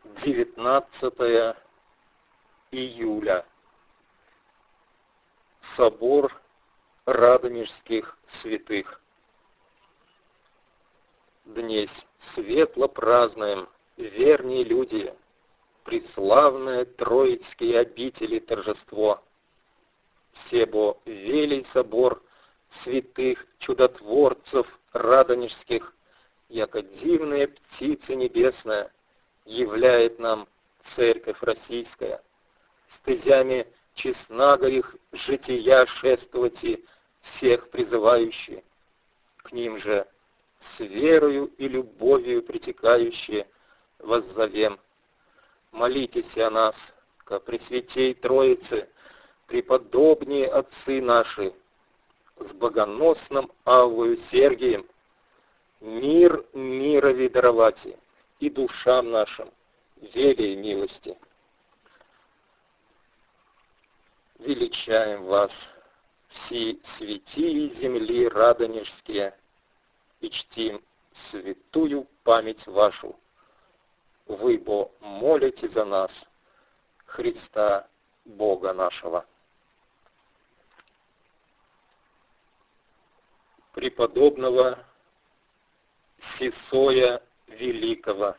19 июля. Собор Радонежских святых. Днесь светло празднуем, верные люди, преславное Троицкие обители торжество. Себо велий собор святых чудотворцев радонежских, яко дивная птица небесная, являет нам церковь российская, стезями честнаго их жития шествовати всех призывающие, к ним же с верою и любовью притекающие воззовем. Молитесь о нас, ко Пресвятей Троице, преподобнее отцы наши, с богоносным Аввою Сергием, мир мирови даровати и душам нашим велей милости. Величаем вас, все святии земли радонежские, и чтим святую память вашу. Вы, бо, молите за нас, Христа Бога нашего. Преподобного Сисоя Великого.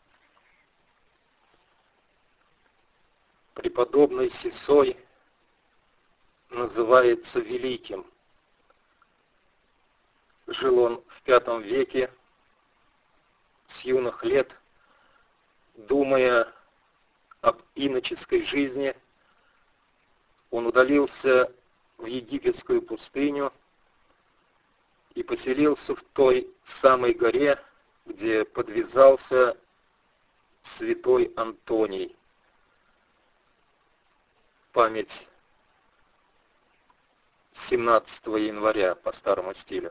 Преподобный Сисой называется великим. Жил он в V веке, с юных лет, думая об иноческой жизни, он удалился в египетскую пустыню и поселился в той самой горе, где подвязался святой Антоний. Память 17 января по старому стилю.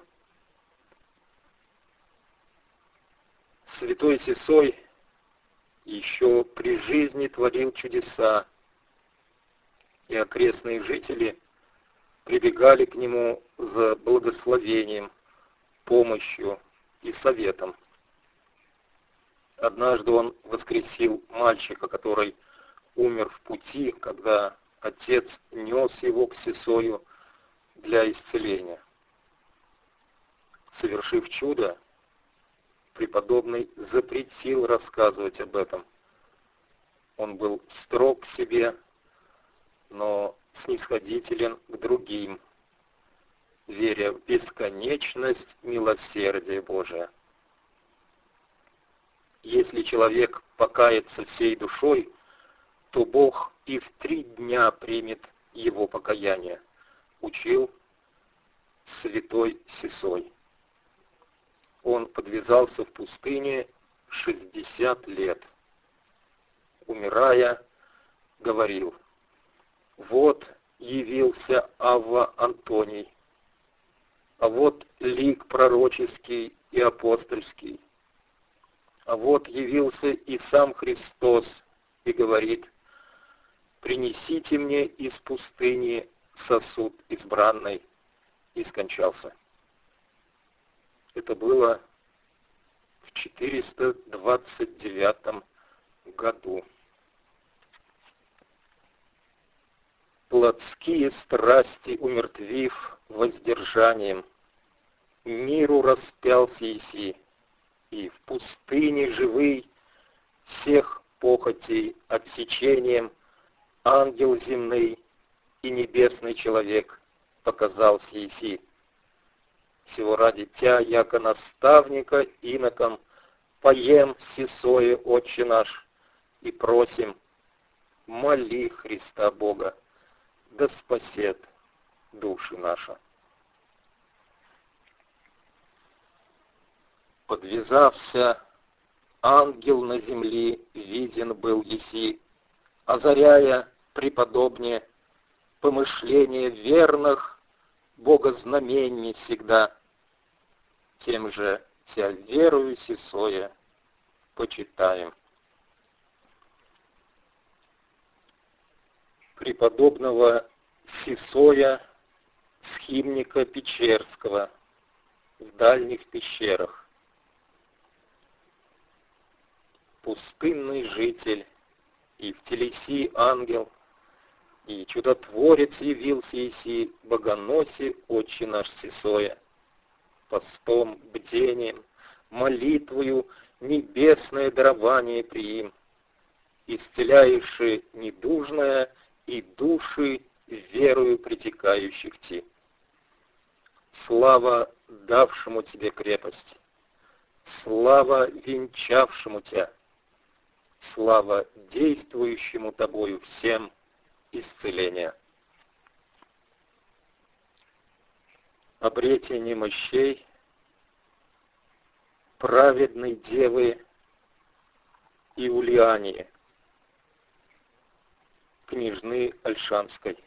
Святой Сисой еще при жизни творил чудеса, и окрестные жители прибегали к нему за благословением, помощью и советом. Однажды он воскресил мальчика, который умер в пути, когда отец нес его к Сисою для исцеления. Совершив чудо, преподобный запретил рассказывать об этом. Он был строг к себе, но снисходителен к другим, веря в бесконечность милосердия Божия. Если человек покается всей душой, то Бог и в 3 дня примет его покаяние, учил святой Сисой. Он подвязался в пустыне 60 лет. Умирая, говорил: вот явился Авва Антоний, а вот лик пророческий и апостольский, а вот явился и сам Христос и говорит: принесите мне из пустыни сосуд избранный, и скончался. Это было в 429 году. Плотские страсти умертвив воздержанием, миру распялся еси, и в пустыне живый всех похотей отсечением ангел земный и небесный человек показался еси. Всего ради тя, яко наставника иноком, поем Сисое, Отче наш, и просим, моли Христа Бога, да спасет души наши. Подвязався, ангел на земле виден был еси, озаряя преподобнее помышления верных богознамений всегда. Тем же тя верую Сисоя почитаем. Преподобного Сисоя, схимника Печерского, в дальних пещерах. пустынный житель, и в телеси ангел, и чудотворец явился еси, богоносе Отче наш сисоя. Постом, бдением, молитвою небесное дарование приим, исцеляющий недужное и души верою притекающих ти. Слава давшему тебе крепость, слава венчавшему тебя, слава действующему тобою всем исцеления. Обретение мощей праведной девы Иулиании, княжны Ольшанской.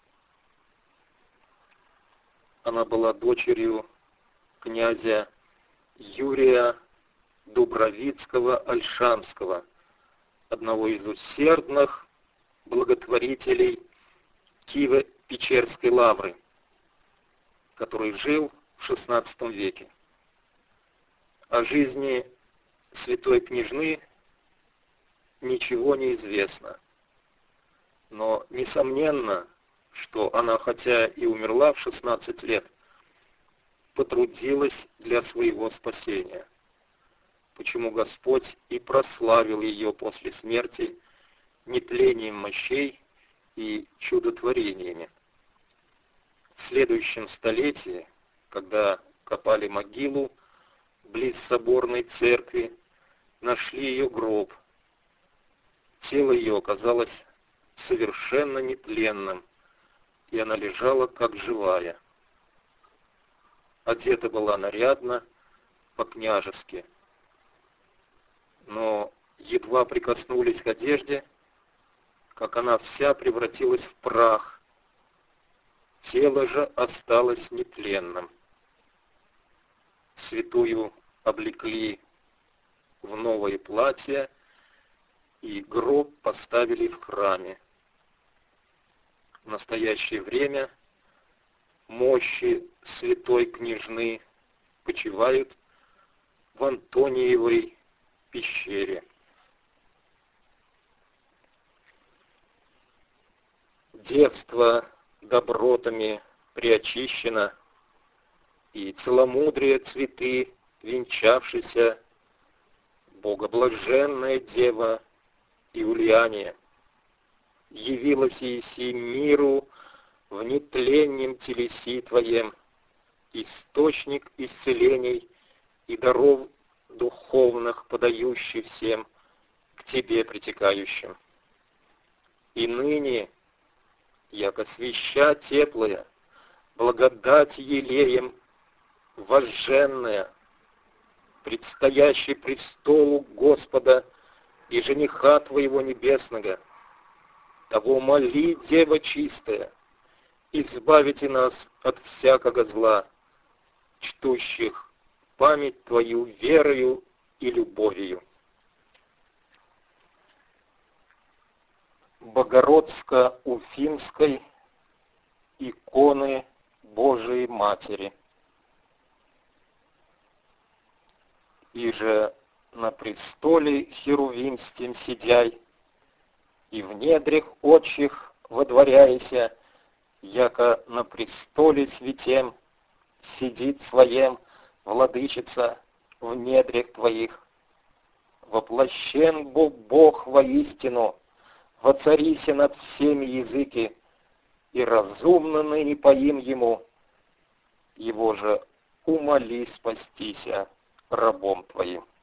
Она была дочерью князя Юрия Дубровицкого-Ольшанского, одного из усердных благотворителей Киево-Печерской лавры, который жил в XVI веке. О жизни святой княжны ничего не известно, но несомненно, что она, хотя и умерла в 16 лет, потрудилась для своего спасения, почему Господь и прославил ее после смерти нетлением мощей и чудотворениями. В следующем столетии, когда копали могилу близ соборной церкви, нашли ее гроб. Тело ее оказалось совершенно нетленным, и она лежала как живая. Одета была нарядно, по-княжески. Но едва прикоснулись к одежде, как она вся превратилась в прах. Тело же осталось нетленным. Святую облекли в новое платье, и гроб поставили в храме. В настоящее время мощи святой княжны почивают в Антониевой пещере. Девство добротами приочищено, и целомудрие цветы венчавшейся богоблаженная дева Иулиания явилась еси миру в нетленнем телеси твоем, источник исцелений и даров духовных, подающий всем к тебе притекающим. И ныне, яко свеща теплая, благодать елеем возженная, предстоящий престолу Господа и жениха твоего небесного, того моли, Дева чистая, избавите нас от всякого зла, чтущих память твою верою и любовью. Богородско-Уфимской иконы Божией Матери. Иже на престоле херувимстем сидяй, и в недрях отчих водворяйся, яко на престоле святем сидит своем владычица в недрях твоих. Воплощен Бог воистину, воцарися над всеми языки, и разумно ныне поим Ему, Его же умоли спастися рабом Твоим.